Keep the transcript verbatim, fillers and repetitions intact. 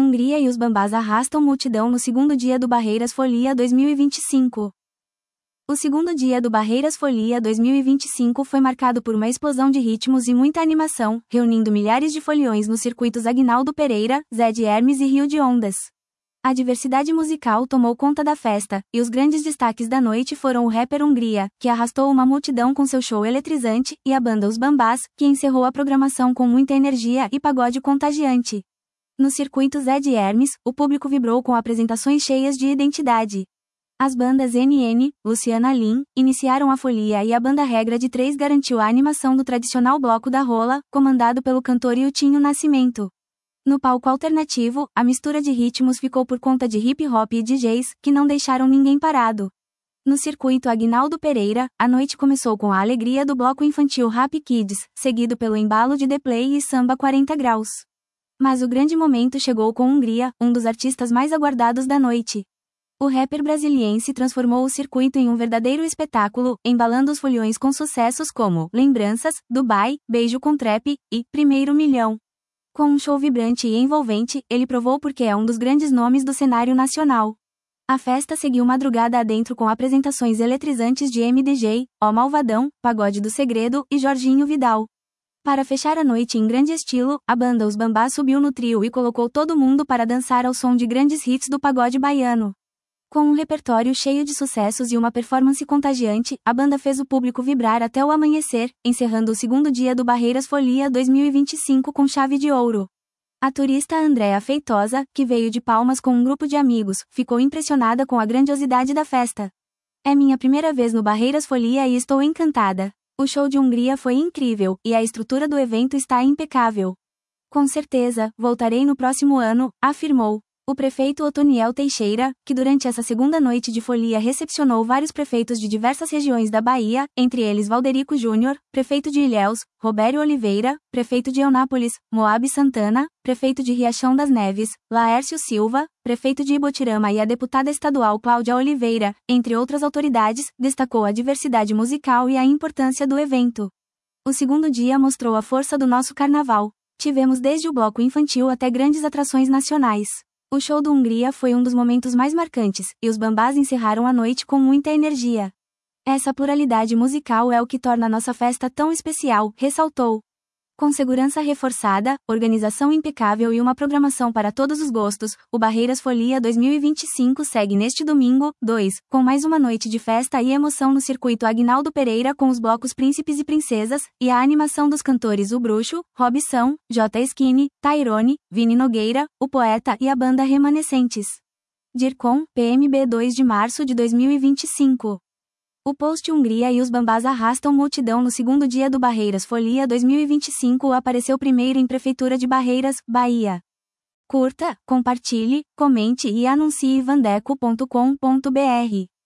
Hungria e os Bambás arrastam multidão no segundo dia do Barreiras Folia dois mil e vinte e cinco. O segundo dia do Barreiras Folia dois mil e vinte e cinco foi marcado por uma explosão de ritmos e muita animação, reunindo milhares de foliões nos circuitos Aguinaldo Pereira, Zé de Hermes e Rio de Ondas. A diversidade musical tomou conta da festa, e os grandes destaques da noite foram o rapper Hungria, que arrastou uma multidão com seu show eletrizante, e a banda Os Bambás, que encerrou a programação com muita energia e pagode contagiante. No circuito Zé de Hermes, o público vibrou com apresentações cheias de identidade. As bandas N N, Luciana Lin, iniciaram a folia e a banda Regra de Três garantiu a animação do tradicional bloco da rola, comandado pelo cantor Iltinho Nascimento. No palco alternativo, a mistura de ritmos ficou por conta de hip hop e D Js, que não deixaram ninguém parado. No circuito Aguinaldo Pereira, a noite começou com a alegria do bloco infantil Rap Kids, seguido pelo embalo de The Play e Samba quarenta graus. Mas o grande momento chegou com Hungria, um dos artistas mais aguardados da noite. O rapper brasiliense transformou o circuito em um verdadeiro espetáculo, embalando os foliões com sucessos como Lembranças, Dubai, Beijo com Trap e Primeiro Milhão. Com um show vibrante e envolvente, ele provou porque é um dos grandes nomes do cenário nacional. A festa seguiu madrugada adentro com apresentações eletrizantes de M D J, Ó Malvadão, Pagode do Segredo e Jorginho Vidal. Para fechar a noite em grande estilo, a banda Os Bambás subiu no trio e colocou todo mundo para dançar ao som de grandes hits do pagode baiano. Com um repertório cheio de sucessos e uma performance contagiante, a banda fez o público vibrar até o amanhecer, encerrando o segundo dia do Barreiras Folia dois mil e vinte e cinco com chave de ouro. A turista Andréa Feitosa, que veio de Palmas com um grupo de amigos, ficou impressionada com a grandiosidade da festa. É minha primeira vez no Barreiras Folia e estou encantada. O show de Hungria foi incrível, e a estrutura do evento está impecável. Com certeza, voltarei no próximo ano, afirmou. O prefeito Otoniel Teixeira, que durante essa segunda noite de folia recepcionou vários prefeitos de diversas regiões da Bahia, entre eles Valderico Júnior, prefeito de Ilhéus, Robério Oliveira, prefeito de Eunápolis, Moab Santana, prefeito de Riachão das Neves, Laércio Silva, prefeito de Ibotirama e a deputada estadual Cláudia Oliveira, entre outras autoridades, destacou a diversidade musical e a importância do evento. O segundo dia mostrou a força do nosso carnaval. Tivemos desde o bloco infantil até grandes atrações nacionais. O show do Hungria foi um dos momentos mais marcantes, e os Bambás encerraram a noite com muita energia. Essa pluralidade musical é o que torna a nossa festa tão especial, ressaltou. Com segurança reforçada, organização impecável e uma programação para todos os gostos, o Barreiras Folia dois mil e vinte e cinco segue neste domingo, dois, com mais uma noite de festa e emoção no circuito Aguinaldo Pereira com os blocos Príncipes e Princesas, e a animação dos cantores O Bruxo, Robson, J. Skinny, Tairone, Vini Nogueira, O Poeta e a banda Remanescentes. DIRCOM, P M B dois de março de dois mil e vinte e cinco. O post Hungria e os Bambás arrastam multidão no segundo dia do Barreiras Folia dois mil e vinte e cinco apareceu primeiro em Prefeitura de Barreiras, Bahia. Curta, compartilhe, comente e anuncie vandeco ponto com ponto br.